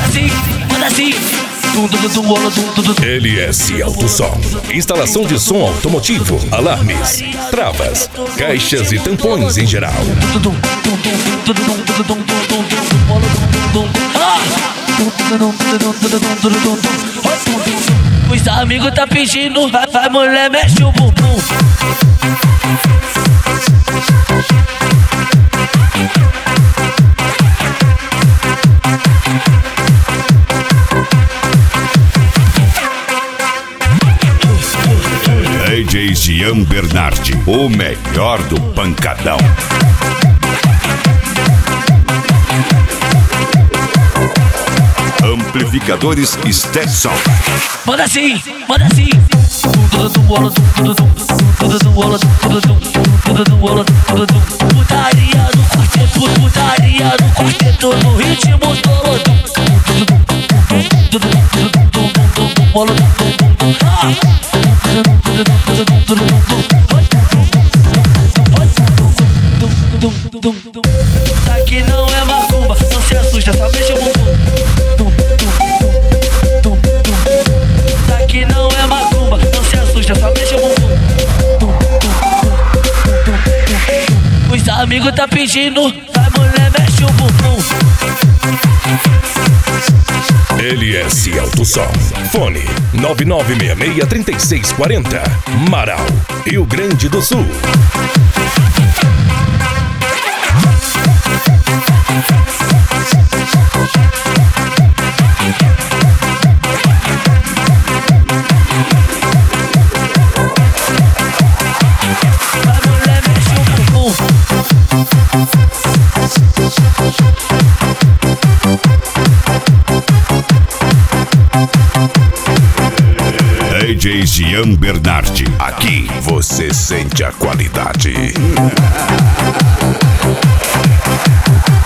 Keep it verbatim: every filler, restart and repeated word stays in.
assim, manda assim. L S Autosom. Instalação de som automotivo, alarmes, travas, caixas e tampões em geral. Os amigos tá pedindo, vai, vai mulher, mexe o bumbum. D J Gian Bernardi, o melhor do pancadão. Amplificadores Stetson. Manda assim, manda assim. Putaria no quarteto, putaria no quarteto, no ritmo todo. Isso aqui não é macumba, não se assusta, só mexe o bumbum. Isso aqui não é macumba, não se assusta, só mexe o bumbum. Os amigos tá pedindo, vai mulher, mexe o bumbum. L S Autosom. Fone nove nove seis seis, três seis quatro zero. Marau, Rio Grande do Sul. Vai mulher, mexe o bumbum. D J Gian Bernardi. Aqui você sente a qualidade.